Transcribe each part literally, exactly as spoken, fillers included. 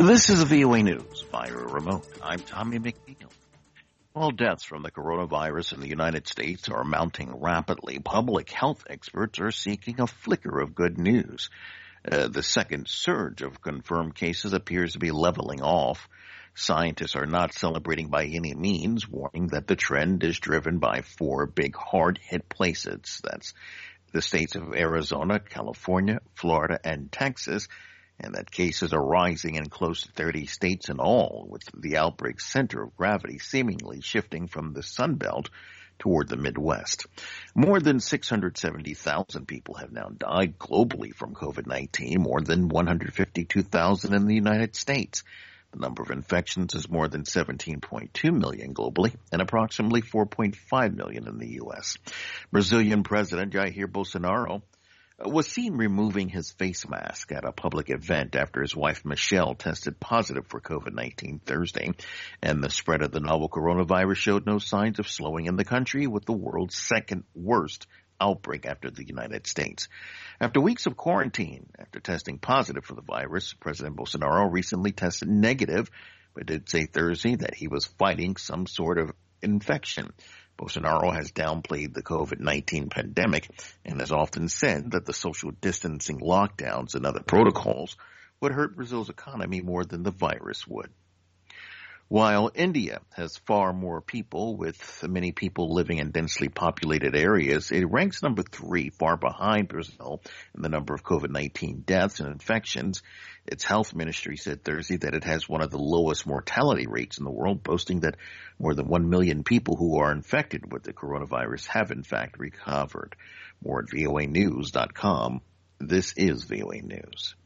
This is V O A News via remote. I'm Tommy McNeil. While deaths from the coronavirus in the United States are mounting rapidly, public health experts are seeking a flicker of good news. Uh, the second surge of confirmed cases appears to be leveling off. Scientists are not celebrating by any means, warning that the trend is driven by four big hard-hit places. That's the states of Arizona, California, Florida, and Texas, and that cases are rising in close to thirty states in all, with the outbreak center of gravity seemingly shifting from the Sun Belt toward the Midwest. More than six hundred seventy thousand people have now died globally from COVID nineteen, more than one hundred fifty-two thousand in the United States. The number of infections is more than seventeen point two million globally and approximately four point five million in the U S. Brazilian President Jair Bolsonaro was seen removing his face mask at a public event after his wife Michelle tested positive for COVID nineteen Thursday, and the spread of the novel coronavirus showed no signs of slowing in the country, with the world's second worst outbreak after the United States. After weeks of quarantine, after testing positive for the virus, President Bolsonaro recently tested negative, but did say Thursday that he was fighting some sort of infection. Bolsonaro has downplayed the COVID nineteen pandemic and has often said that the social distancing lockdowns and other protocols would hurt Brazil's economy more than the virus would. While India has far more people, with many people living in densely populated areas, it ranks number three, far behind Brazil in the number of COVID nineteen deaths and infections. Its health ministry said Thursday that it has one of the lowest mortality rates in the world, boasting that more than one million people who are infected with the coronavirus have in fact recovered. More at V O A news dot com. This is V O A News.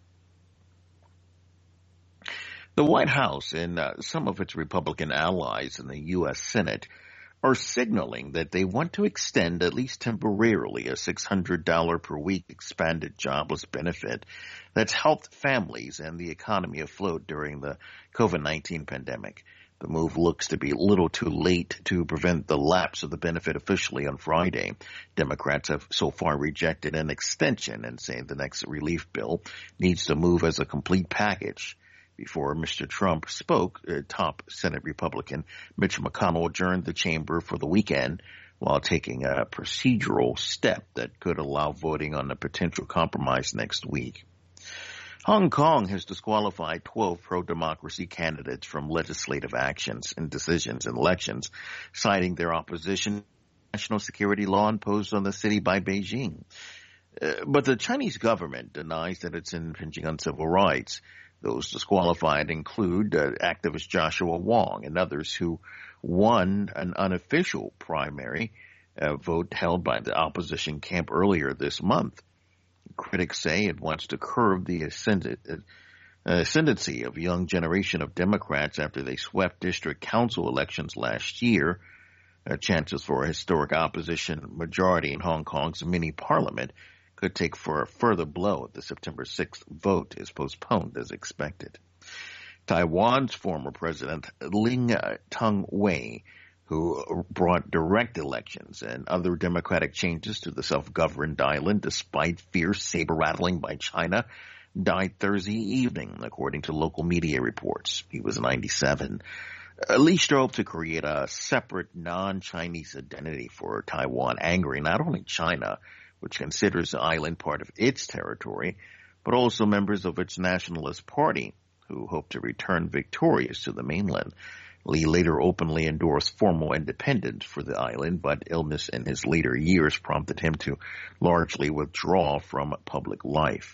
The White House and uh, some of its Republican allies in the U S Senate are signaling that they want to extend, at least temporarily, a six hundred dollars per week expanded jobless benefit that's helped families and the economy afloat during the COVID nineteen pandemic. The move looks to be a little too late to prevent the lapse of the benefit officially on Friday. Democrats have so far rejected an extension and say the next relief bill needs to move as a complete package. Before Mister Trump spoke, uh, top Senate Republican Mitch McConnell adjourned the chamber for the weekend while taking a procedural step that could allow voting on a potential compromise next week. Hong Kong has disqualified twelve pro-democracy candidates from legislative actions and decisions in elections, citing their opposition to national security law imposed on the city by Beijing. Uh, but the Chinese government denies that it's infringing on civil rights. Those disqualified include uh, activist Joshua Wong and others who won an unofficial primary uh, vote held by the opposition camp earlier this month. Critics say it wants to curb the ascend- uh, ascendancy of a young generation of Democrats after they swept district council elections last year. Uh, chances for a historic opposition majority in Hong Kong's mini parliament could take for a further blow if the September sixth vote is postponed as expected. Taiwan's former president Ling Teng-hui, who brought direct elections and other democratic changes to the self-governed island despite fierce saber-rattling by China, died Thursday evening, according to local media reports. He was ninety-seven. Li strove to create a separate non-Chinese identity for Taiwan, angering not only China, which considers the island part of its territory, but also members of its nationalist party, who hope to return victorious to the mainland. Li later openly endorsed formal independence for the island, but illness in his later years prompted him to largely withdraw from public life.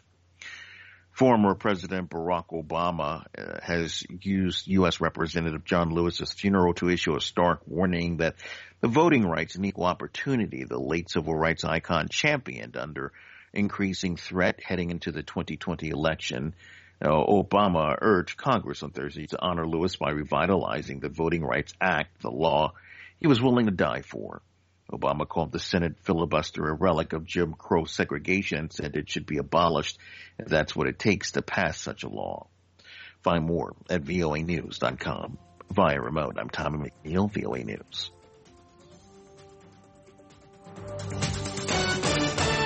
Former President Barack Obama uh, has used U S Representative John Lewis's funeral to issue a stark warning that the voting rights and equal opportunity the late civil rights icon championed under increasing threat heading into the twenty twenty election. Uh, Obama urged Congress on Thursday to honor Lewis by revitalizing the Voting Rights Act, the law he was willing to die for. Obama called the Senate filibuster a relic of Jim Crow segregation and said it should be abolished if that's what it takes to pass such a law. Find more at V O A news dot com. Via remote, I'm Tommy McNeil, V O A News.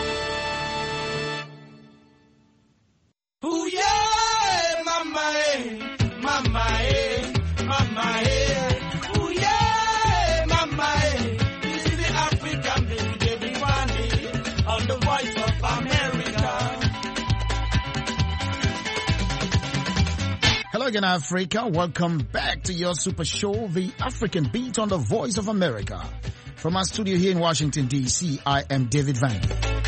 Ooh, yeah, my man. again, Africa. Welcome back to your super show, The African Beat on the Voice of America. From our studio here in Washington, D C, I am David Van.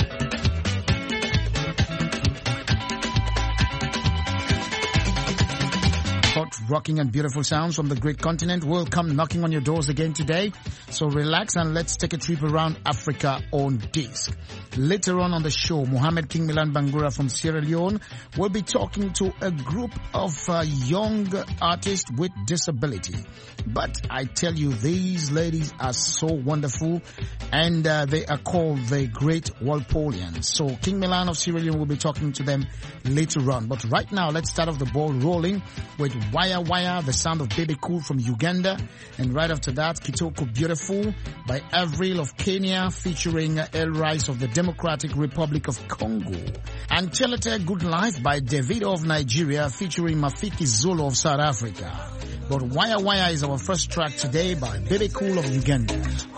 Hot, rocking and beautiful sounds from the great continent will come knocking on your doors again today. So relax and let's take a trip around Africa on disc. Later on on the show, Mohamed King Milan Bangura from Sierra Leone will be talking to a group of uh, young artists with disability. But I tell you, these ladies are so wonderful, and uh, they are called the Great Walpolians. So King Milan of Sierra Leone will be talking to them later on. But right now, let's start off the ball rolling with Waya Waya, the sound of Baby Cool from Uganda. And right after that, Kitoko Beautiful by Avril of Kenya featuring El Rice of the Democratic Republic of Congo. And Chelete Good Life by Davido of Nigeria featuring Mafiki Zulu of South Africa. But Waya Waya is our first track today by Baby Cool of Uganda.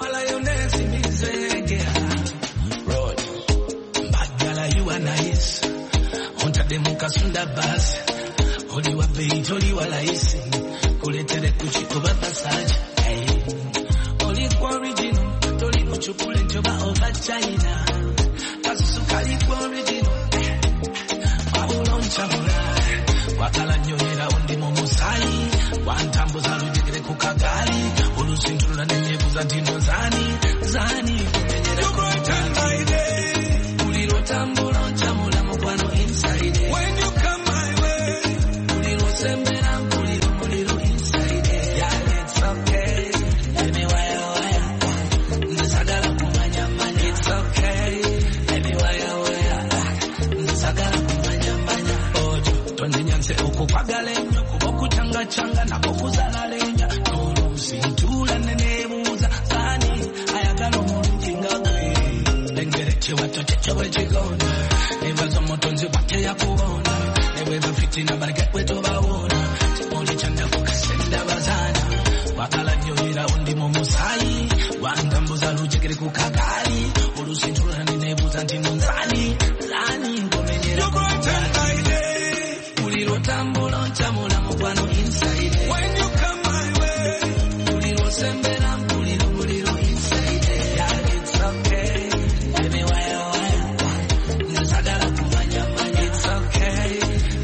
Oli wa beat, oli wa laisi, kuletere kuchikuba passage. Oli kwa original, toli kuchukule njoba over China. Kasusukali kwa original, wabulon chamula. Wakala nyonyera undi momusai, wantambuza lujekere kukagali. Ulusinturula nenyebuza ntino zani, zani kumenyera kukagali. Ulilo tambula nchamula mkwano inside. When you come my way, Sembera muliro muliro inside. Yeah, it's okay. Let me wire wire. Nisagala kumanya manya. It's okay. Let me wire wire. Nisagala kumanya manya. Ojo, tonde nyanse okupagalenyo kuboku changa changa na kokuzala lenya. Nolusi ntula nenebuza zani ayagala omuntu ngakwe. Lengere chiwato chechewe chigona. Nebazo motonzi wake yakubona. Nebeza fitina barike kwetu baona. Tipoli chanda kukasenda bazana. Wakala nyohira undi momusai. Wangambuza lujekere kukagali. Ulusintura ninebuza ntinonzani. Zani ngomenyera kukagali. Uliro tambula nchamula mkwano inside. When you come my way. Uliro sembera muliro muliro inside. Yeah, it's okay. Let me wire wire. Nisagala kumanya manya. It's okay.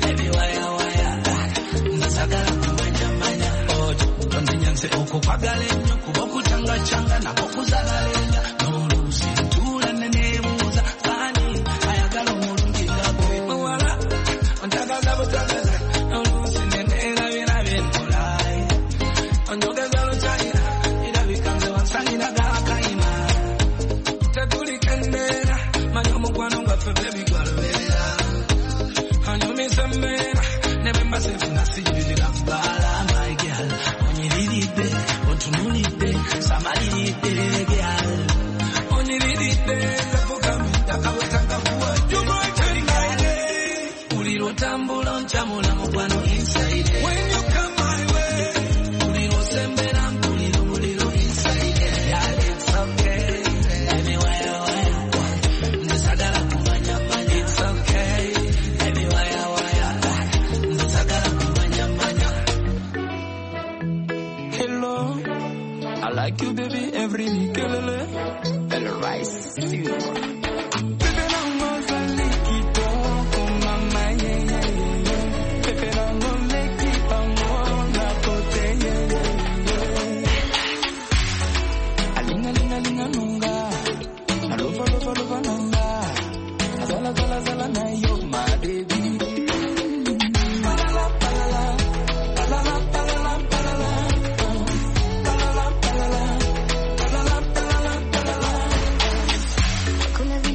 Okupagalenyo kuboku changa changa na kokuzala lenya. Nolusi ntula nenebuza zani ayagala omulungi ngakwe. Mwala ontagaza butagaza nolusi nenera bina byenkolai. Onjogeza luchayira irabikanze wansanyira gakayima. Tetulikendera manyo mukwano gwaffe bebi gwalubera. Anyumisa mmera nebemba sefuna sijibirira kubala my girl. Onyiridde, ontunulidde, samalidde girl. Onyiridde, zafukamita kawetanga kuwa jumotangaide. Uliro tambula nchamula mkwano inside. When you come my way, uliro sembera muliro muliro inside. Yeah, it's okay. Let me wire wire. Nisagala kumanya manya. It's okay. Let me wire wire. Nisagala kumanya manya. Hello, I like you, baby, every week. El Rice, baby, Kuna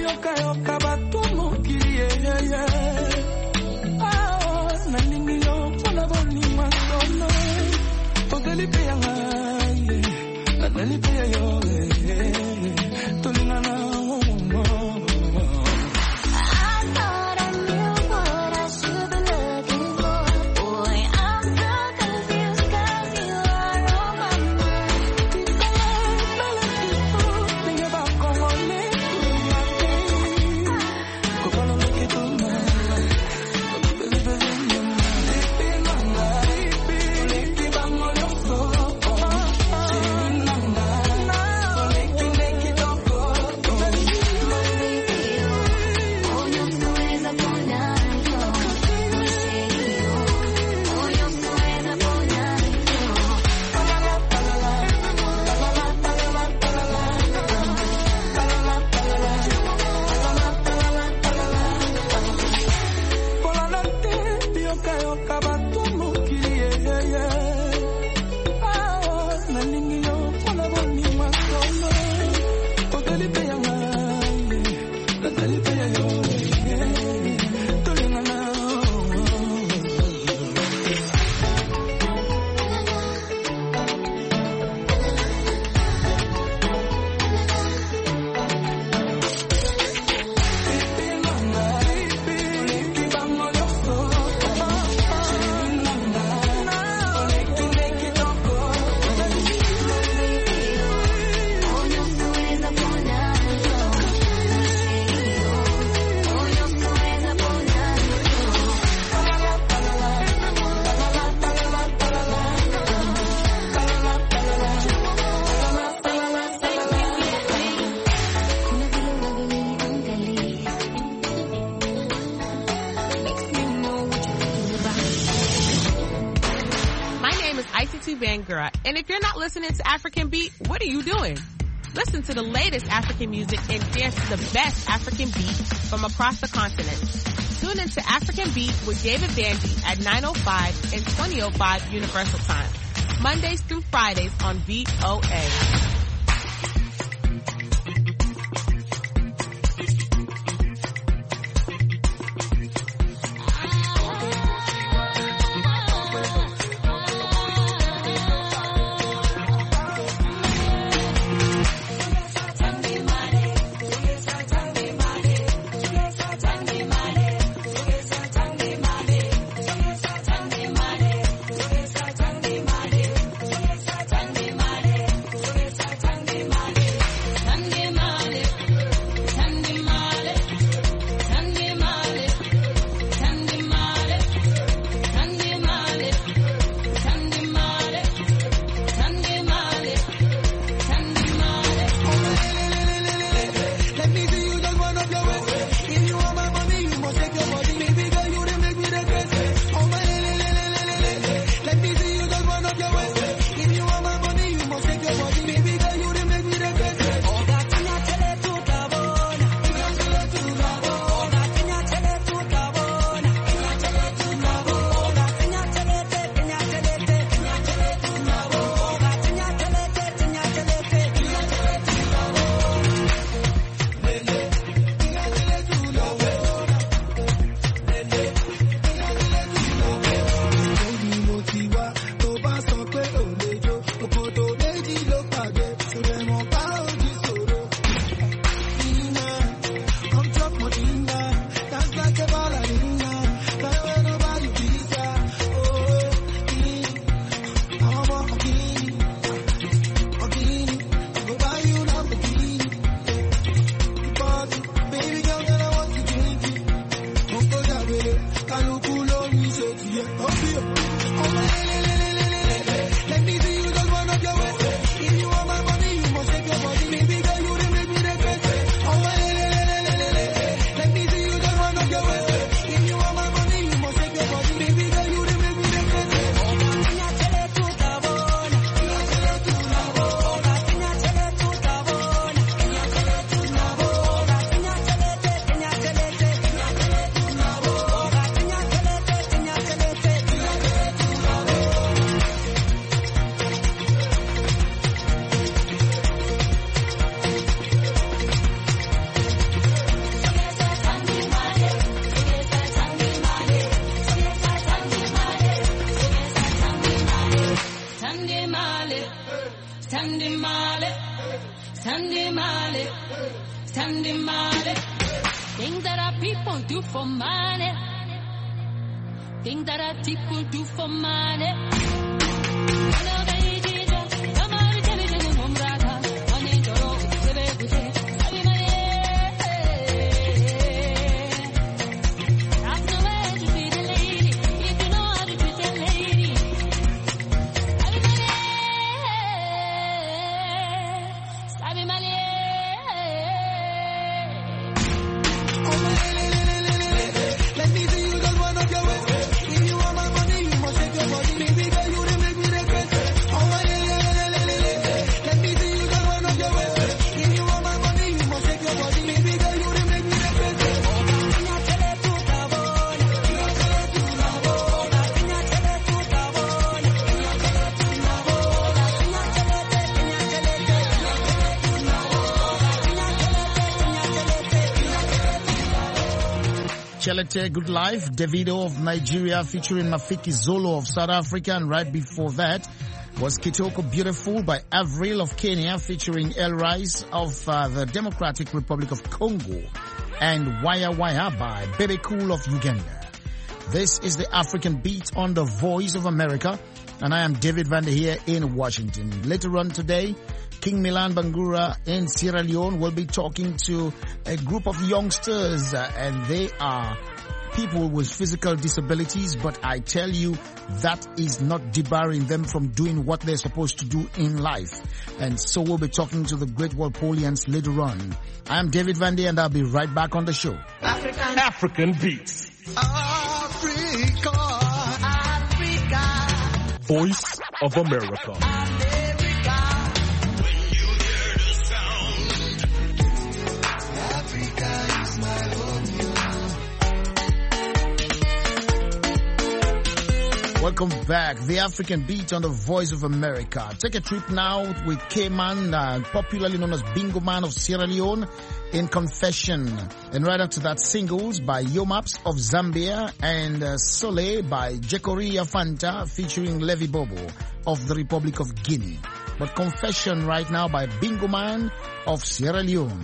Bangura. And if you're not listening to African Beat, what are you doing? Listen to the latest African music and dance to the best African beat from across the continent. Tune into African Beat with David Bandy at nine oh five and twenty oh five Universal Time, Mondays through Fridays on V O A. When pretending money. Things that our people do for money. Things that our people do for money. Chelete, Good Life, Davido of Nigeria featuring Mafiki Zolo of South Africa, and right before that was Kitoko Beautiful by Avril of Kenya featuring El Rice of uh, the Democratic Republic of Congo, and Waya Waya by Bebe Cool of Uganda. This is the African Beat on the Voice of America, and I am David Vander here in Washington. Later on today, King Milan Bangura in Sierra Leone will be talking to a group of youngsters, uh, and they are people with physical disabilities, but I tell you, that is not debarring them from doing what they're supposed to do in life. And so we'll be talking to the Great Walpolians later on. I am David Vander, and I'll be right back on the show. African, African Beats. Africa, Africa. Voice of America. Welcome back. The African Beat on the Voice of America. Take a trip now with K-Man, uh, popularly known as Bingo Man of Sierra Leone, in Confession. And right after that, Singles by Yomaps of Zambia, and uh, Soleil by Jekoria Fanta featuring Levi Bobo of the Republic of Guinea. But Confession right now by Bingo Man of Sierra Leone.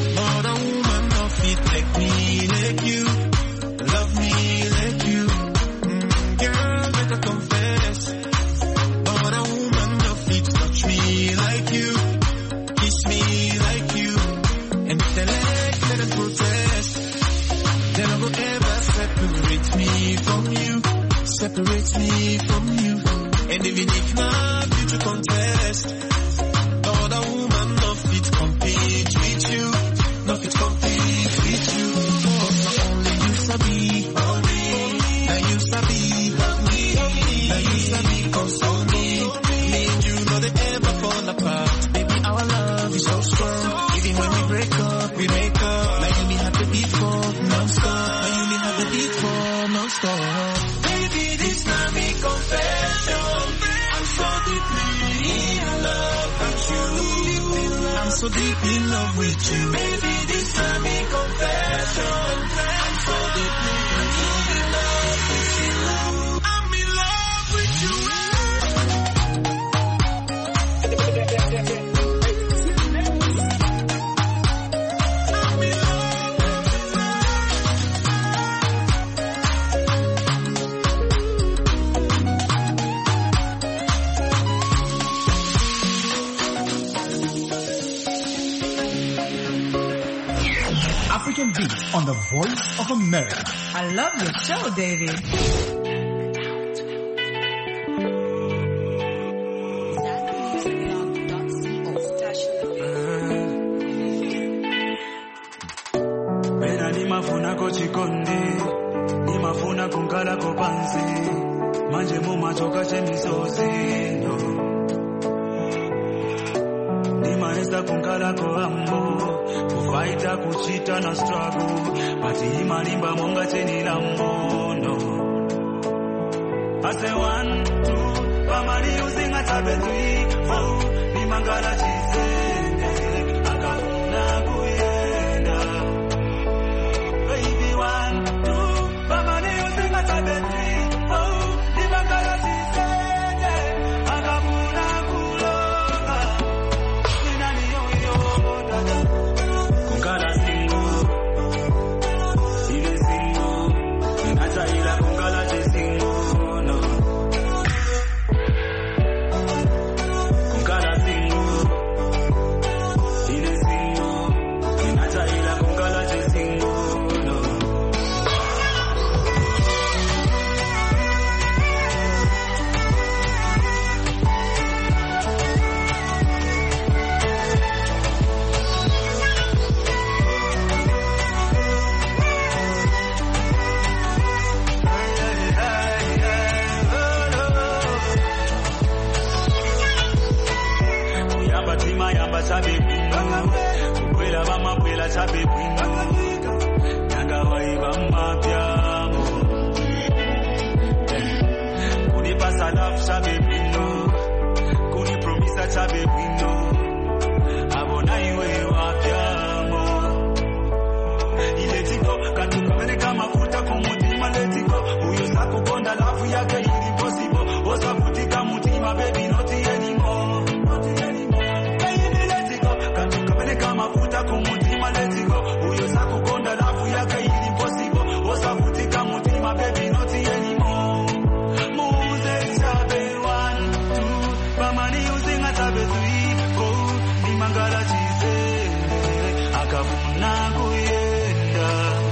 Love me like you. separates me from you. And even if not future contest, no other woman no fit compete with you, no fit compete with you. Cause not only you sabi, only now you sabi love me, now you sabi console me. Me and you know they ever fall apart. Baby, our love is so strong. Even when we break up, we make up. Now you me have to beat for non-stop. Now you me have to beat for non-stop. Baby, this time me confession. I'm so deeply in love with you. I'm so deep in love with you. Baby, this time me confession. I'm so deeply in love with you. I'm in love with you. African Beat on the Voice of America. I love your show, David. Pena ni mafuna kochikondi, ni mafuna kunkala kopansi, manje mumachoka chemisozi, no. Ni maesa kunkala koambo, kufaita kuchita na struggle, pati imalimba monga cheni lambo, no. I say one, two, pamari using a tabe three, four, ni mangala chisende, akafuna kuyenda. Baby one, two, pamari using a tabe three, four, ni mangala chisende, akafuna kulonga. Inani yo yo, dada. Kungala single, ile single, inacha ila kungala che single, no. Kungala single, ile single, inacha ila kungala che single, no. Tima yamba chabe pingo, kukwela bama kwela chabe pingo, yanga waiba mapyamo, kuni pasa love chabe pingo, kuni promisa chabe pingo, abona iwe wapyamo, ile tiko katuka mene kama futa kumutima letiko, uyo saku konda lafu yake ili possible, osa futika mutima baby not anymore, not anymore. Kama futa kumutima let it go. Uyo saku konda lafu yake ili possible. Osa futika mutima baby not anymore. Muze chabe one, two. Pamani using a chabe three, four. Ni mangala chizende. Akafuna kuyenda.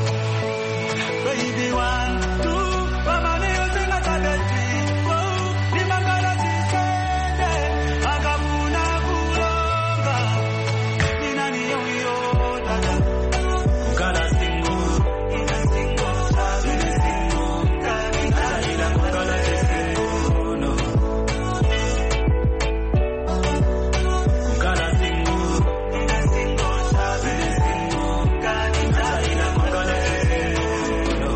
Baby one, two. Pamani using a chabe three, four. Ni mangala chizende. Akafuna kulonga. Kungala single, ina single, ina single, ina ila kungala che single, no. Kungala single, ina single, ina single, ina ila kungala che single, no.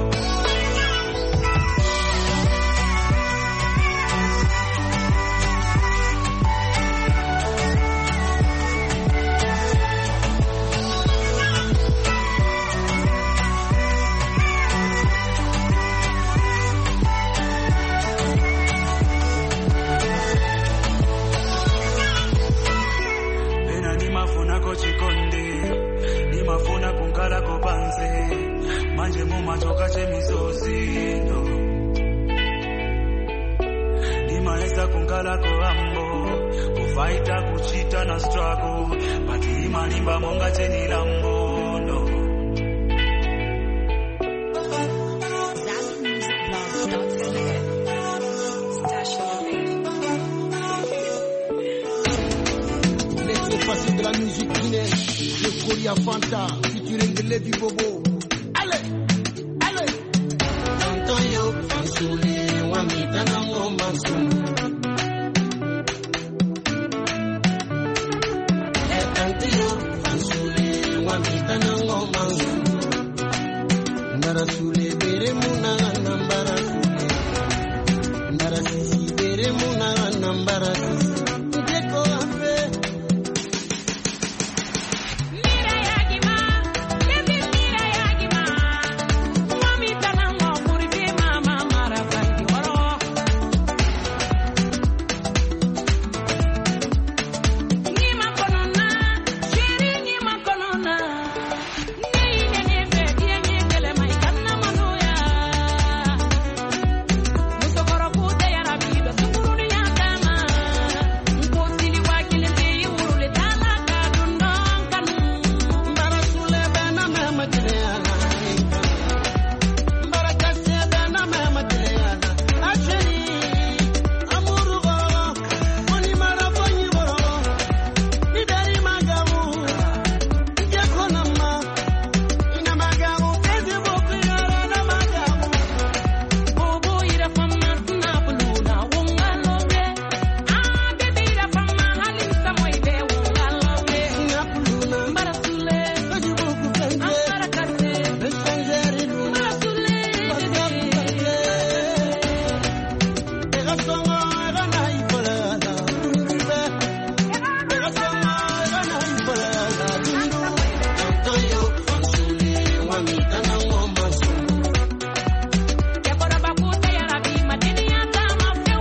Chikondi, ni mafuna kunkala kopanzi, manje mumachoka chemisozi, no. Ni maesa kunkala koambo, kufaita kuchita na struggle, pati imalimba monga cheni lambo, no. That music love dot C A Fanta, featuring the Lady Bobo. Ale, ale. Antonio Fansuli, Wamita Nango Mansum. Antonio Fansuli, Wamita Nango Mansum. Narasule bere muna nambara sule. Narasisi bere muna nambara sule. Deko afe. Mira yagima, baby mira yagima. Mami tanango kuribe mama mara bandi waro. Nima konona, shiri nima konona. Nei nene be die nyekele mai kanna manoya. Musokoro kude ya rabido sukuru ya kama. Nkosili wakile be yurule talaka dundon kanu. Narasule bena mema tileana. Mbarakase bena mema tileana. Asheri, amuru goro. Moni marafonyi goro. Idari magamu. Ijeko nama. Ina magamu. Kezi boku yara na magamu. Bobo ira fama na buluna wongalobe. Ah baby ira fama halinsa moibe wongalobe. Napuluna. Barasule, Kezi boku kenge. ambarakase. Eshangeri lu. Barasule, yakora bakuta ya rabi madini ya kama feu.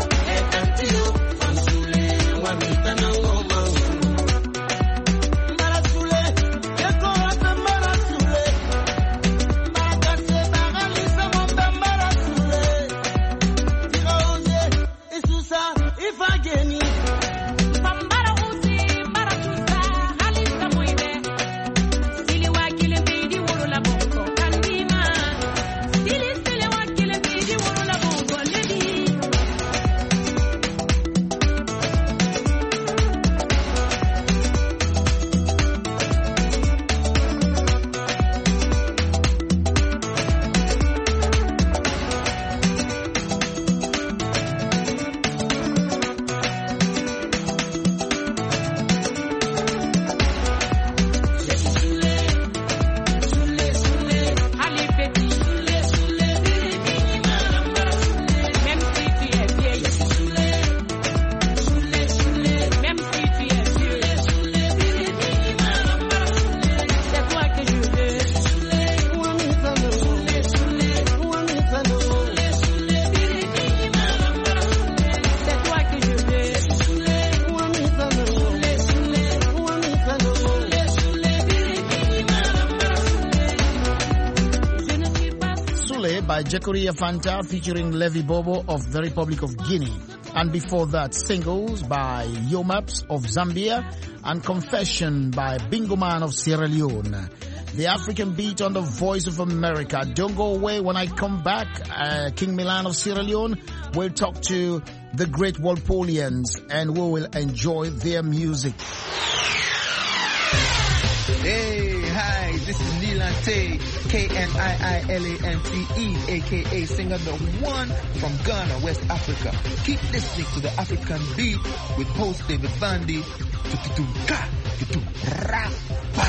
Pambara usi, baratusa, halinsa moibe. Sili wakile bidi woro la bongo kandima. Sili sili wakile bidi woro la bongo lady. Halifeti, même si tu es vieille, même si tu es vieux, c'est toi que je veux, c'est toi que je veux. Je ne suis pas Sule by Jekoria Fanta featuring Levi Bobo of the Republic of Guinea. And before that, Singles by Yomaps of Zambia and Confession by Bingo Man of Sierra Leone. The African beat on the Voice of America. Don't go away. When I come back, uh, King Milan of Sierra Leone will talk to the great Walpolians and we will enjoy their music. Hey, hi, this is Nilante, K N I I L A N T E, aka singer the one from Ghana, West Africa. Keep listening to the African Beat with host David Vandy. Tu-tu-tu-ka, tu-tu-ra-ba.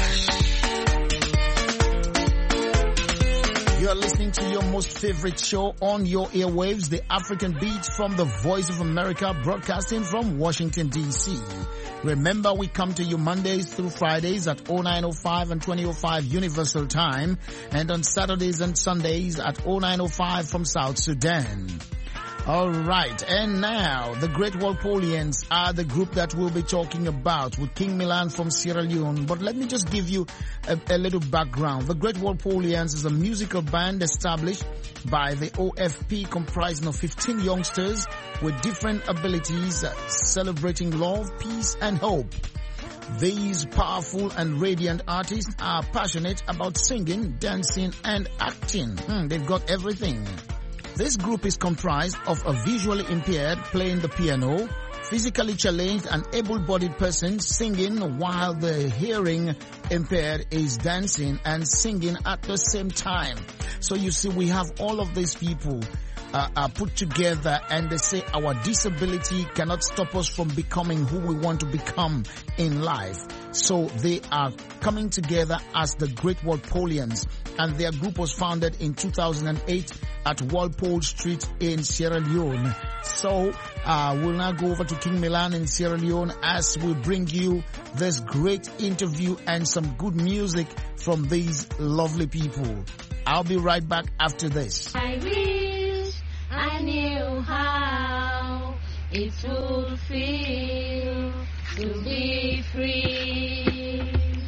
You are listening to your most favorite show on your airwaves, the African Beat from the Voice of America, broadcasting from Washington, D C. Remember, we come to you Mondays through Fridays at oh nine oh five and twenty oh five Universal Time, and on Saturdays and Sundays at oh nine oh five from South Sudan. All right, and now the Great Walpolians are the group that we'll be talking about with King Milan from Sierra Leone. But let me just give you a, a little background. The Great Walpolians is a musical band established by the O F P comprising of fifteen youngsters with different abilities, uh, celebrating love, peace, and hope. These powerful and radiant artists are passionate about singing, dancing, and acting. Hmm, they've got everything. This group is comprised of a visually impaired playing the piano, physically challenged and able-bodied person singing while the hearing impaired is dancing and singing at the same time. So you see, we have all of these people uh, are put together, and they say our disability cannot stop us from becoming who we want to become in life. So they are coming together as the Great Walpoleans, and their group was founded in two thousand eight at Walpole Street in Sierra Leone. So uh, we'll now go over to King Milan in Sierra Leone as we bring you this great interview and some good music from these lovely people. I'll be right back after this. I wish I knew how it would feel to be free.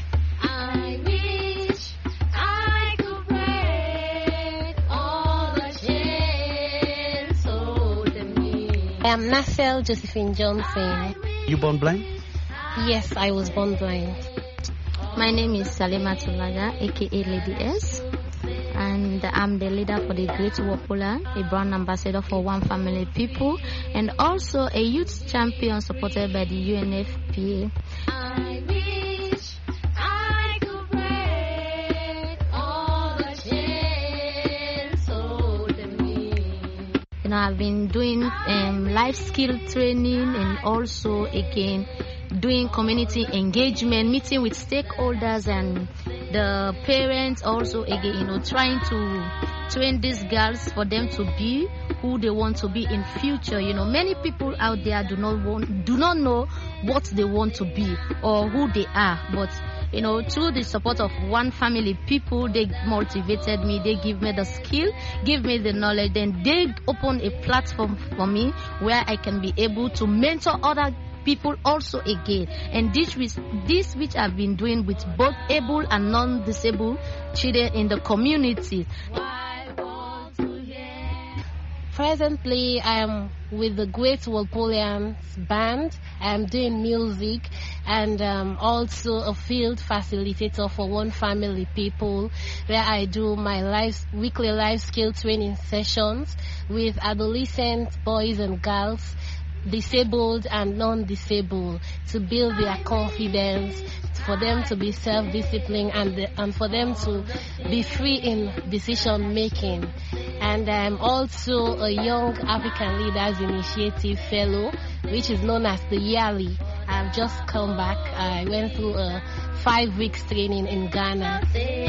I wish I could break all the chains holding me. I am Nacelle Josephine Johnson. You born blind? Yes, I was born blind. My name is Salima Tulaga, aka Lady S, and I'm the leader for the Great Walpolean, a brand ambassador for One Family People, and also a youth champion supported by the U N F P A. I wish I could break all the chains holding me. You know, I've been doing um, life skill training and also again doing community engagement, meeting with stakeholders and the parents, also again, you know, trying to train these girls for them to be who they want to be in future. You know, many people out there do not want, do not know what they want to be or who they are, but you know, through the support of One Family People, they motivated me, they give me the skill, give me the knowledge, then they open a platform for me where I can be able to mentor other people also again, and this which, this which I've been doing with both able and non-disabled children in the community. Presently, I am with the Great Walpoleans Band. I am doing music and um, also a field facilitator for One Family People, where I do my life, weekly life skill training sessions with adolescent boys and girls, disabled and non-disabled, to build their confidence, for them to be self-disciplined, and the, and for them to be free in decision making. And I'm also a Young African Leaders Initiative Fellow, which is known as the Yearly. I've just come back. I went through a five weeks training in Ghana.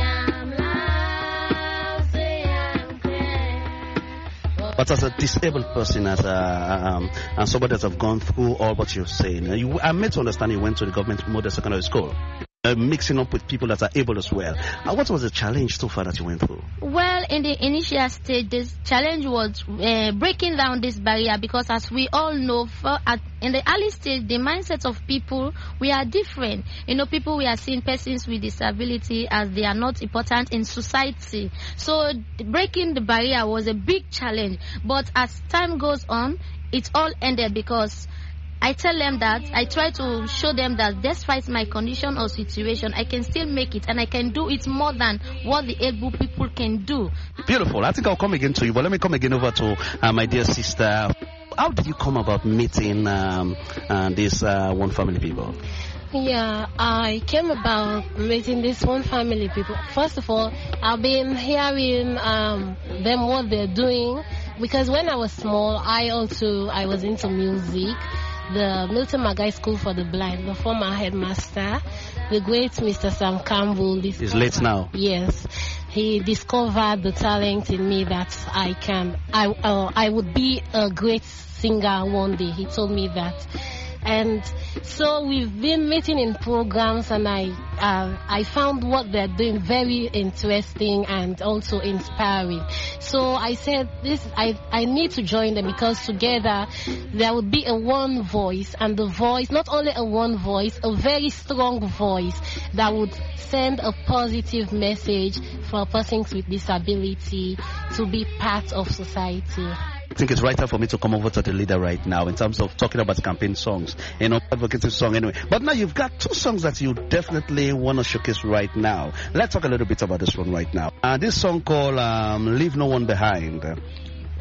But as a disabled person, as a um, and somebody that have gone through all what you're saying, you, I'm made to understand you went to the government model secondary school, uh, mixing up with people that are able as well. Uh, what was the challenge so far that you went through? Well, in the initial stage, this challenge was uh, breaking down this barrier, because as we all know, for, at, in the early stage, the mindset of people, we are different. You know, people, we are seeing persons with disability as they are not important in society. So breaking the barrier was a big challenge. But as time goes on, it all ended, because I tell them that, I try to show them that despite my condition or situation, I can still make it, and I can do it more than what the able people can do. Beautiful. I think I'll come again to you, but let me come again over to uh, my dear sister. How did you come about meeting um, uh, this uh, One Family People? Yeah, I came about meeting this One Family People. First of all, I've been hearing um, them what they're doing, because when I was small, I also I was into music. The Milton Magai School for the Blind, the former headmaster, the great Mister Sam Campbell. He's late now. Yes, he discovered the talent in me that I can, I, uh, I would be a great singer one day. He told me that. And so we've been meeting in programs, and I uh, I found what they're doing very interesting and also inspiring. So I said, this I, I need to join them, because together there would be a one voice, and the voice, not only a one voice, a very strong voice that would send a positive message for persons with disability to be part of society. I think it's right time for me to come over to the leader right now in terms of talking about campaign songs, you know, advocacy song anyway. But now you've got two songs that you definitely want to showcase right now. Let's talk a little bit about this one right now. Uh, this song called um, Leave No One Behind.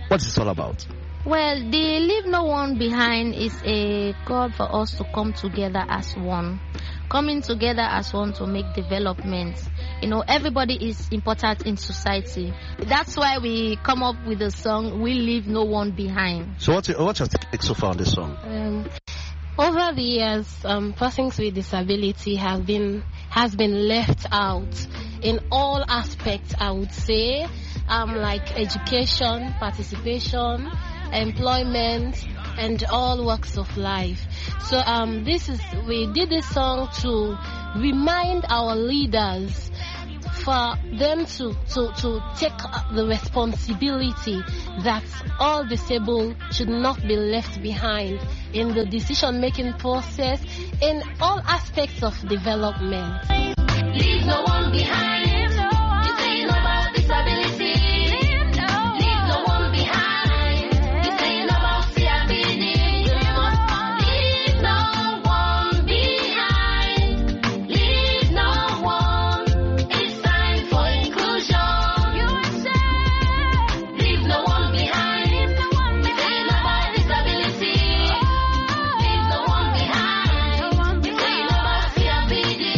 What is it all about? Well, the Leave No One Behind is a call for us to come together as one. Coming together as one to make development. You know, everybody is important in society. That's why we come up with the song, We Leave No One Behind. So what's your, what's your take so far on this song? Um, over the years, um, persons with disability have been has been left out in all aspects, I would say, um, like education, participation, employment, and all walks of life. So um, this is we did this song to remind our leaders for them to, to, to take the responsibility that all disabled should not be left behind in the decision-making process in all aspects of development. Leave no one behind. This ain't about disability. Leave no one behind. This ain't about C I B D. Leave no one behind. Leave no one. It's time for inclusion. U S A. Leave no one behind. This ain't about disability. Leave no one behind. This ain't about C I B D.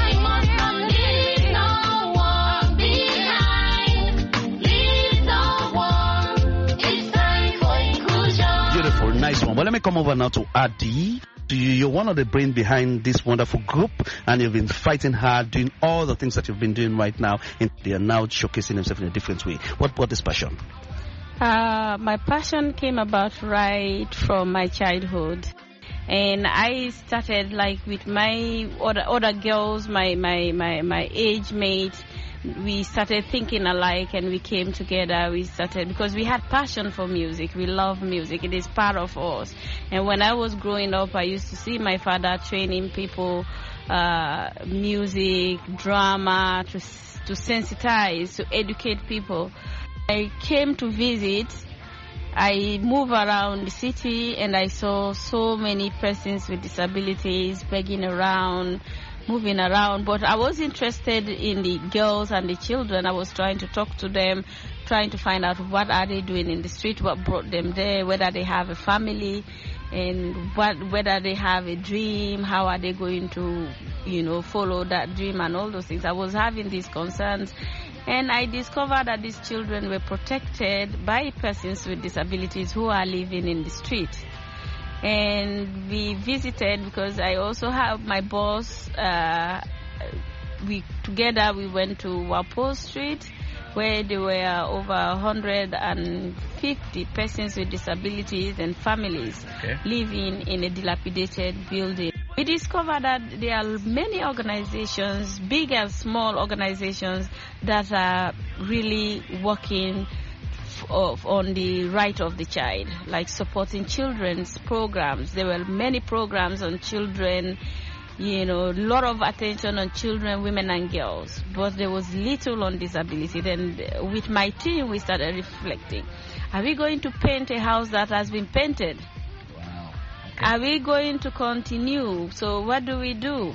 Nice one. Well, let me come over now to Adi. You're one of the brain behind this wonderful group, and you've been fighting hard, doing all the things that you've been doing right now, and they are now showcasing themselves in a different way. What what is passion? Uh, my passion came about right from my childhood. And I started like with my other, other girls, my, my, my, my age mates. We started thinking alike and we came together. We started because we had passion for music. We love music. It is part of us. And when I was growing up, I used to see my father training people, uh, music, drama, to, to sensitize, to educate people. I came to visit. I moved around the city and I saw so many persons with disabilities begging around, moving around, but I was interested in the girls and the children. I was trying to talk to them, trying to find out what are they doing in the street, what brought them there, whether they have a family, and what whether they have a dream, how are they going to, you know, follow that dream and all those things. I was having these concerns, and I discovered that these children were protected by persons with disabilities who are living in the street. And we visited because I also have my boss. Uh, we together we went to Wapo Street, where there were over one hundred fifty persons with disabilities and families okay. living in a dilapidated building. We discovered that there are many organizations, big and small organizations, that are really working Of, on the right of the child, like supporting children's programs. There were many programs on children, you know, a lot of attention on children, women and girls, but there was little on disability. Then with my team, we started reflecting. Are we going to paint a house that has been painted? Wow. Okay. Are we going to continue? So what do we do?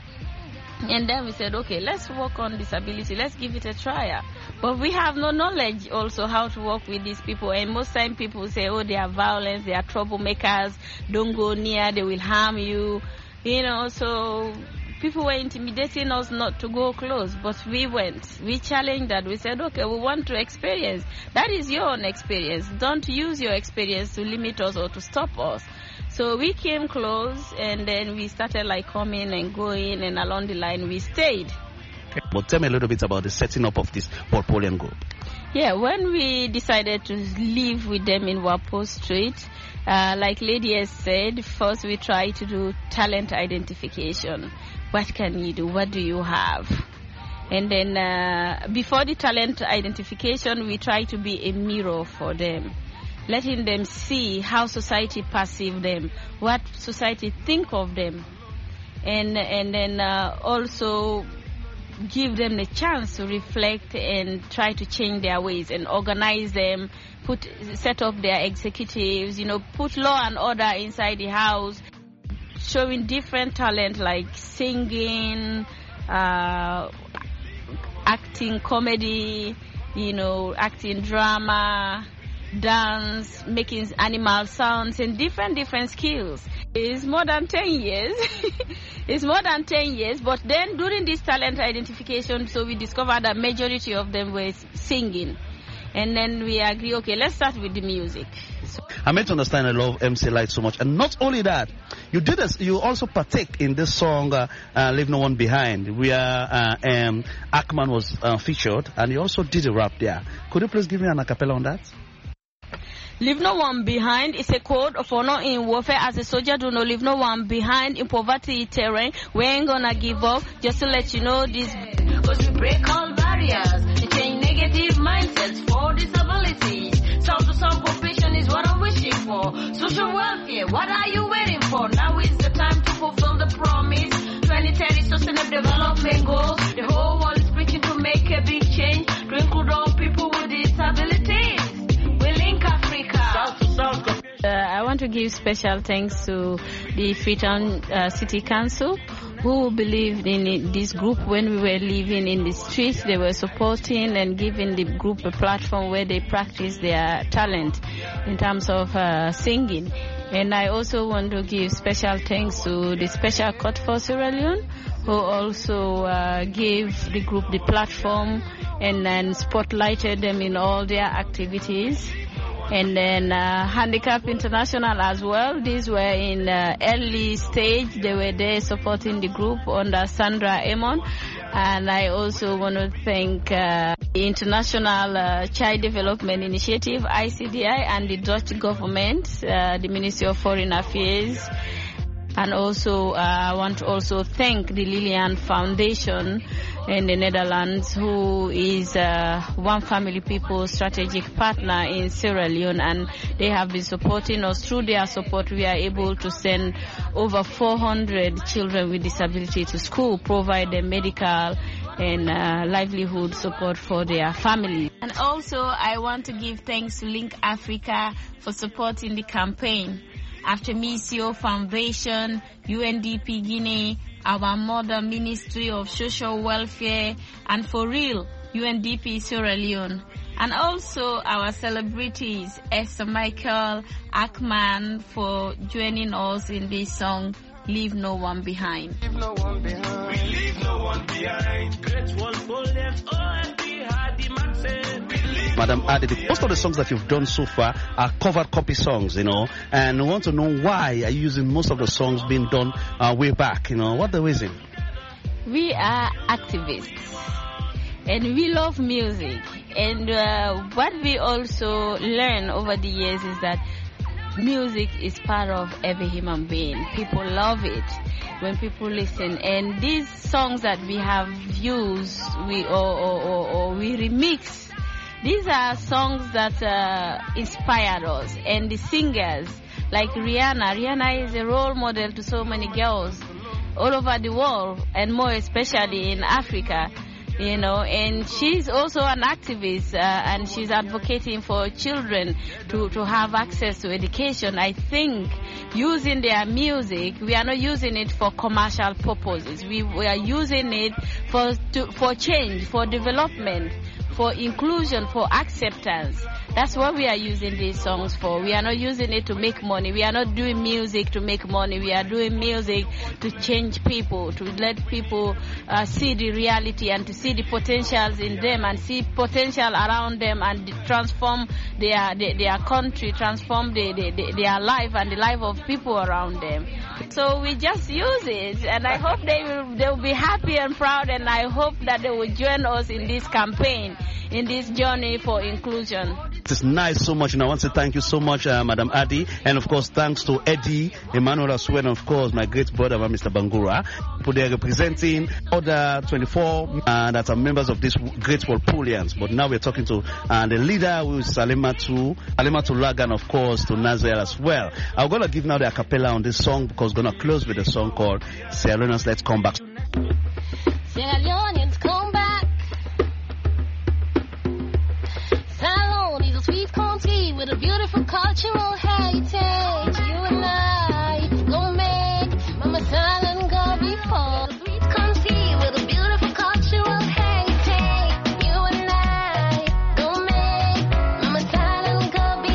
And then we said, okay, let's work on disability. Let's give it a try. But we have no knowledge also how to work with these people. And most time people say, oh, they are violent, they are troublemakers, don't go near, they will harm you. You know, so people were intimidating us not to go close. But we went. We challenged that. We said, okay, we want to experience. That is your own experience. Don't use your experience to limit us or to stop us. So we came close, and then we started like coming and going, and along the line we stayed. But tell me a little bit about the setting up of this Walpolean group. Yeah, when we decided to live with them in Wapo Street, uh, like Lady has said, first we tried to do talent identification. What can you do? What do you have? And then uh, before the talent identification, we try to be a mirror for them, letting them see how society perceives them, what society think of them, and and then uh, also give them the chance to reflect and try to change their ways and organize them, put set up their executives, you know, put law and order inside the house, showing different talent like singing, uh, acting comedy, you know, acting drama, dance, making animal sounds, and different different skills. It's more than ten years. It's more than ten years, but then during this talent identification, so we discovered that majority of them were singing. And then we agree, okay, let's start with the music. So I made to understand I love M C Lyte so much. And not only that, you did this, you also partake in this song, uh, uh, Leave No One Behind, where uh, um, Ackman was uh, featured, and you also did a rap there. Could you please give me an acapella on that? Leave no one behind is a code of honor in warfare. As a soldier, do not leave no one behind in poverty terrain. We ain't gonna give up, just to let you know this. Cause we break all barriers, we change negative mindsets for disabilities. South to South cooperation is what I'm wishing for. Social welfare, what are you waiting for? Now is the time to fulfill the promise. twenty thirty sustainable development goals. The whole world is preaching to make a big change, to include all people with disabilities. We link Africa. South to South cooperation. Uh, I want to give special thanks to the Freetown uh, City Council, who believed in it, this group when we were living in the streets. They were supporting and giving the group a platform where they practice their talent in terms of uh, singing. And I also want to give special thanks to the Special Court for Sierra Leone, who also uh, gave the group the platform and then spotlighted them in all their activities. And then uh, Handicap International as well. These were in uh, early stage. They were there supporting the group under Sandra Amon. And I also want to thank uh, the International uh, Child Development Initiative, I C D I, and the Dutch government, uh, the Ministry of Foreign Affairs. And also, uh, I want to also thank the Lilian Foundation in the Netherlands, who is uh, One Family People strategic partner in Sierra Leone, and they have been supporting us. Through their support, we are able to send over four hundred children with disability to school, provide them medical and uh, livelihood support for their family. And also, I want to give thanks to Link Africa for supporting the campaign. After Missio Foundation, U N D P Guinea, our mother Ministry of Social Welfare, and for real, U N D P Sierra Leone. And also our celebrities, Esther Michael, Ackman, for joining us in this song, Leave No One Behind. Leave no one behind. We leave no one behind. Great one for them. O M P had the man. Madam Adi, most of the songs that you've done so far are covered copy songs, you know, and we want to know why are you using most of the songs being done uh, way back, you know, what the reason? We are activists and we love music, and uh, what we also learn over the years is that music is part of every human being. People love it when people listen, and these songs that we have used, we or, or, or, or we remix. These are songs that uh, inspired us, and the singers like Rihanna. Rihanna is a role model to so many girls all over the world, and more especially in Africa, you know, and she's also an activist, uh, and she's advocating for children to, to have access to education. I think using their music, we are not using it for commercial purposes. We, we are using it for, to, for change, for development, for inclusion, for acceptance. That's what we are using these songs for. We are not using it to make money. We are not doing music to make money. We are doing music to change people, to let people uh, see the reality and to see the potentials in them and see potential around them and transform their their, their country, transform the, the, the, their life and the life of people around them. So we just use it, and I hope they will they will be happy and proud, and I hope that they will join us in this campaign, in this journey for inclusion. It is nice so much, and I want to thank you so much, uh, Madam Adi, and of course thanks to Eddie, Emmanuel as well, and of course my great brother, Mister Bangura, who they are representing other twenty-four uh, that are members of this great Walpoleans. But now we're talking to uh, the leader, who is Salimatu, Salimatu Lagan, of course, to Nazir as well. I'm going to give now the a cappella on this song because we're going to close with a song called Sierra Leoneans Let's Come Back. Sierra Leoneans come back. Sierra Leone is a sweet country with a beautiful cultural heritage. You and I gon' make Mama Silent go before. Sweet country with a beautiful cultural heritage. You and I gon' make Mama Silent go before.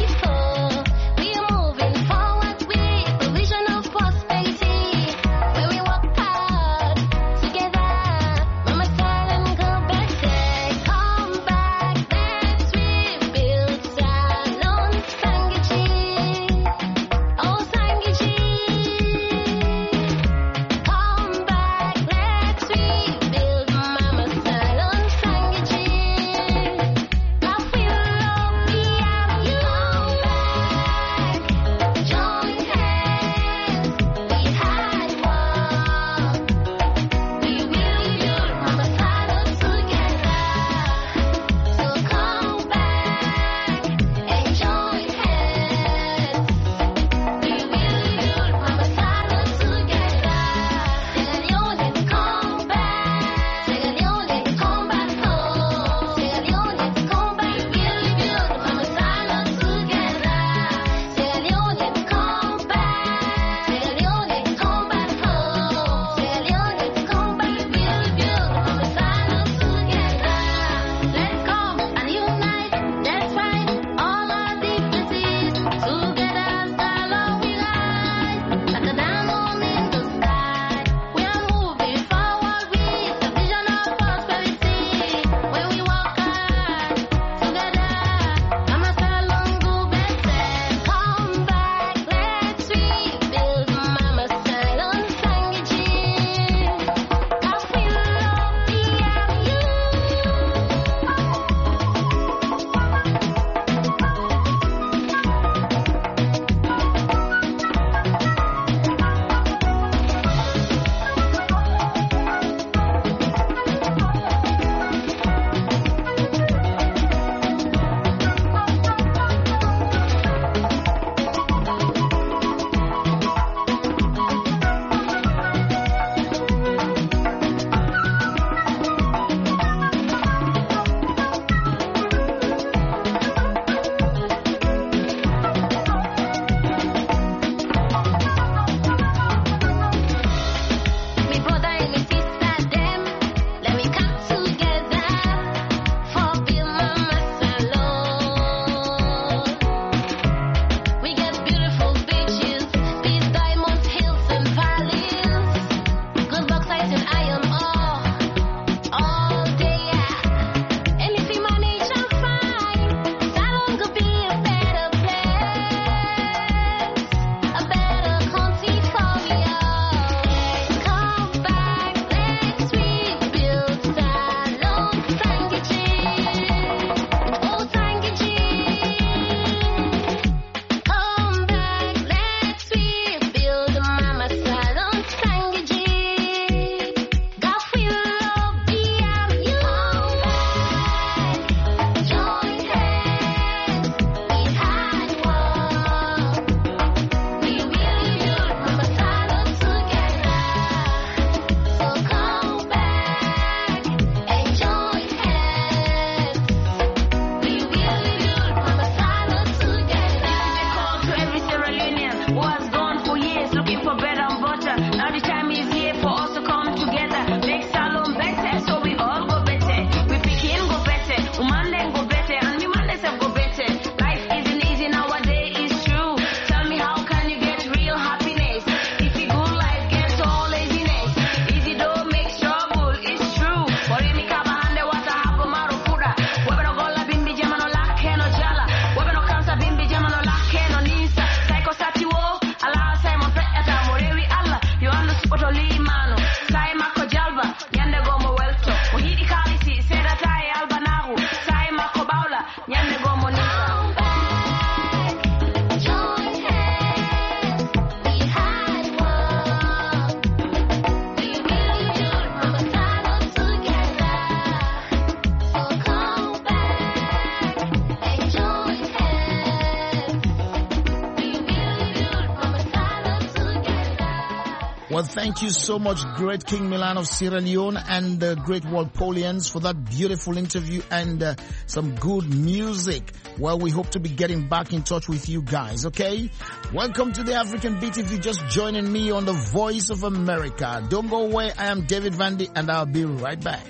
Well, thank you so much, great King Milan of Sierra Leone and the uh, great Walpolians for that beautiful interview and uh, some good music. Well, we hope to be getting back in touch with you guys, okay? Welcome to the African Beat. If you're just joining me on the Voice of America, don't go away. I am David Vandy and I'll be right back.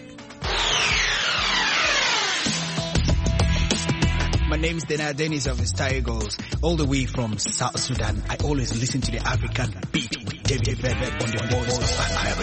My name is Dena Dennis of the Star Eagles, all the way from South Sudan. I always listen to the African Beat with David Vandy on the Voice of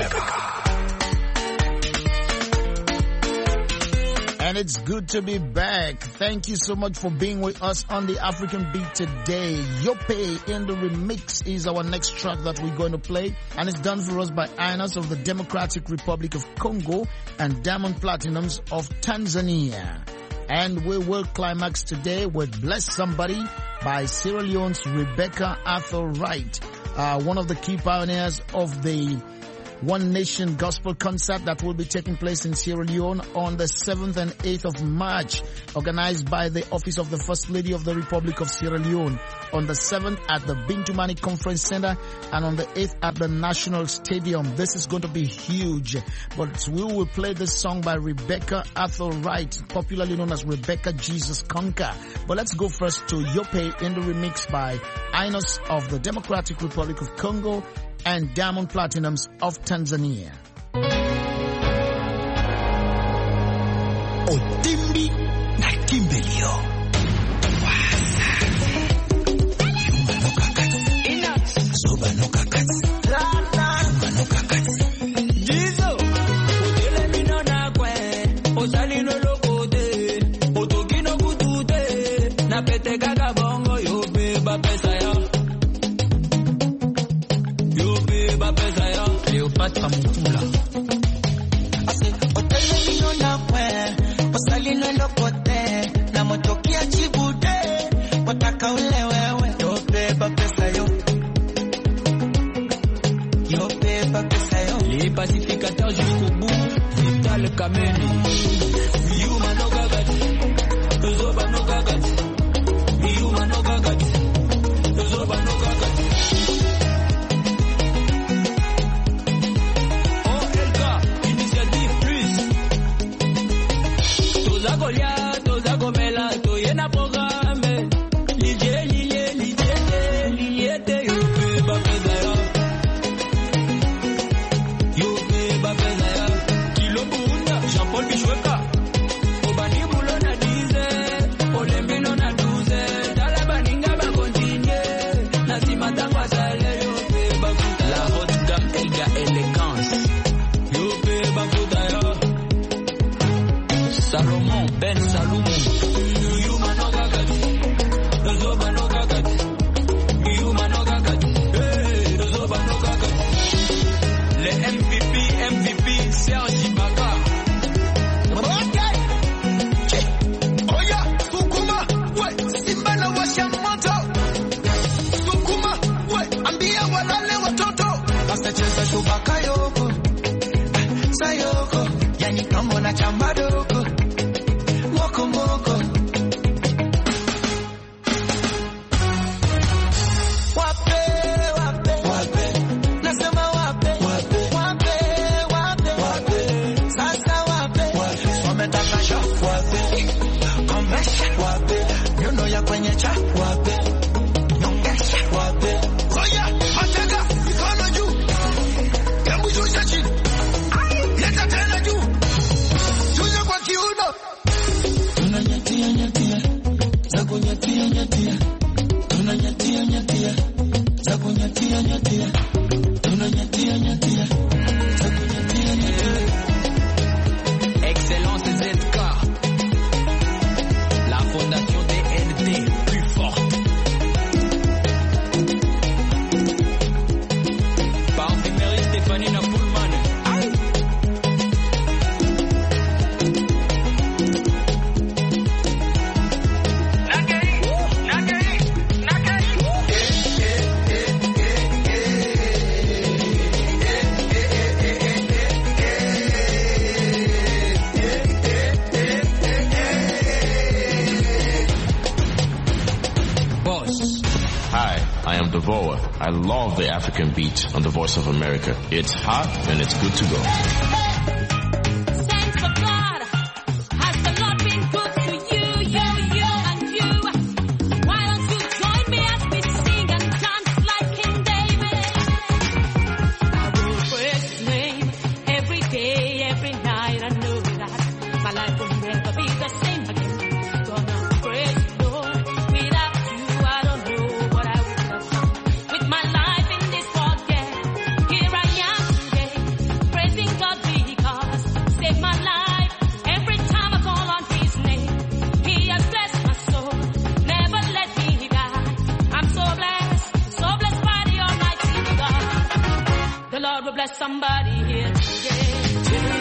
America. And it's good to be back. Thank you so much for being with us on the African Beat today. Yope in the Remix is our next track that we're going to play. And it's done for us by Inos of the Democratic Republic of Congo and Diamond Platinums of Tanzania. And we will climax today with Bless Somebody by Sierra Leone's Rebecca Arthur Wright, uh, one of the key pioneers of the One Nation Gospel Concert that will be taking place in Sierra Leone on the seventh and eighth of March, organized by the Office of the First Lady of the Republic of Sierra Leone. On the seventh at the Bintumani Conference Center and on the eighth at the National Stadium. This is going to be huge. But we will play this song by Rebecca Arthur Wright, popularly known as Rebecca Jesus Conquer. But let's go first to Yope in the Remix by Inos of the Democratic Republic of Congo and Diamond Platinums of Tanzania. Otimbi na Kimbelio. Yuma no kakati. Soba no kakati. Yuma no kakati. Jizo. Otele mino na kwe. Osali no lokote. Otoki no kutute. Na pete kaka bongo yope ba pesa ya. Cleopatra Mutula. Ase otele mino na kwe, osali no lokote, na motokia chibude, wataka ule wewe, yo beba pesa yo, yo beba pesa yo. Les pacificateurs jusqu'au bout, Vital Kameni, Yuma no gagati, Zoba no gagati, Yuma no gagati, Zoba no gagati. Goliato, Zagomela, Toyena Programme, Lidier, Lidier, Lidier, Lidier, you pay Bapezaya, you pay Bapezaya, Kilo Bunda, Jean-Paul Bichweka, Obani Boulona Dize, Olembino na douze, Dalabaninga va continuer, Nassimata Wasale, you pay Bapezaya, la haute gamme, Elga Élégance, you pay Bapezaya. Salomon Ben Salomon, Yuma no gagati, Zoba no gagati, Yuma no gagati, hey, Zoba no gagati. Les M V P, M V P, Serge Ibaka. Okay. Oya, Sukuma, ouais, Simba na washa moto. Sukuma, ouais, ambia walale watoto. Basta cheza shubaka yoko, sayoko, yani kambo na chambado. Moko moko wape wape wape nasema wape wape wape wape wape sasa wape wametaka shock wape komesha wape nyundo ya kwenye cha wape nyongesha wape oya matega mikono juu hebu shusha chini leta tena juu shusha kwa kiuno. Nyatia nyatia, zako nyatia nyatia, tuna nyatia nyatia, zako nyatia nyatia, tuna nyatia nyatia, zako nyatia nyatia. Excellence Z K, la fondation D N D plus forte. Parfumerie Stéphanie Napoulman. Hi, I am Devora. I love the African beat on the Voice of America. It's hot and it's good to go. Somebody here today.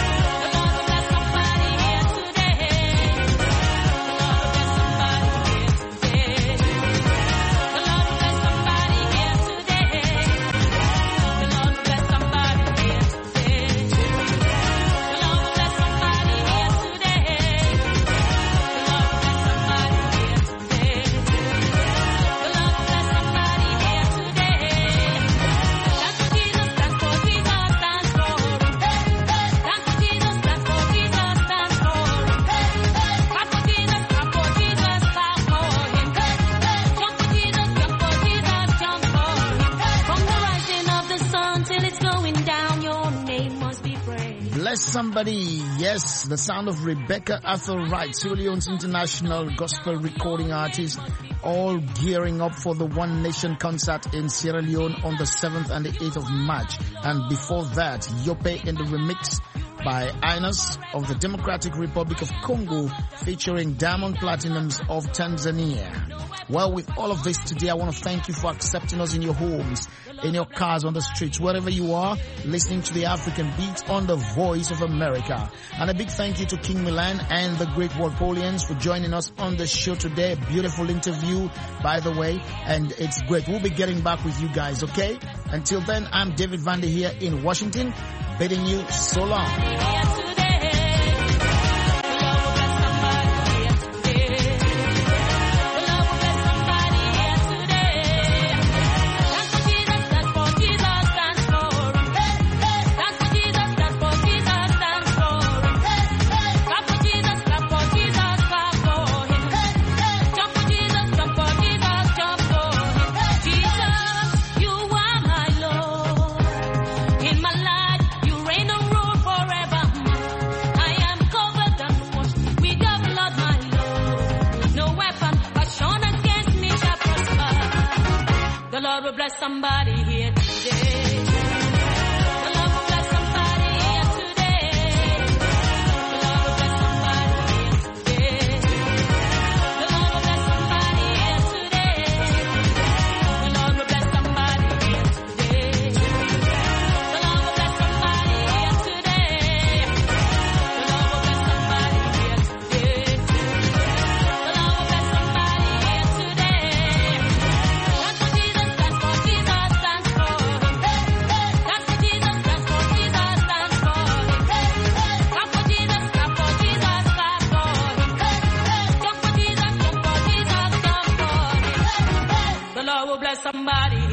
Somebody, yes, the sound of Rebecca Arthur-Wright, Sierra Leone's international gospel recording artist, all gearing up for the One Nation concert in Sierra Leone on the seventh and the eighth of March. And before that, Yope in the remix by Inos of the Democratic Republic of Congo, featuring Diamond Platinums of Tanzania. Well, with all of this today, I want to thank you for accepting us in your homes, in your cars, on the streets, wherever you are, listening to the African Beat on the Voice of America. And a big thank you to King Milan and the Great Walpolians for joining us on the show today. Beautiful interview, by the way, and it's great. We'll be getting back with you guys, okay? Until then, I'm David Vander here in Washington, bidding you so long. Bless somebody here today. The Lord will bless somebody here today. The Lord will bless somebody here today. The Lord will bless somebody here today. The Lord will bless somebody here today. The Lord will bless somebody here today. The Lord will bless somebody here today. The Lord will bless somebody here today. That's what Jesus does. Somebody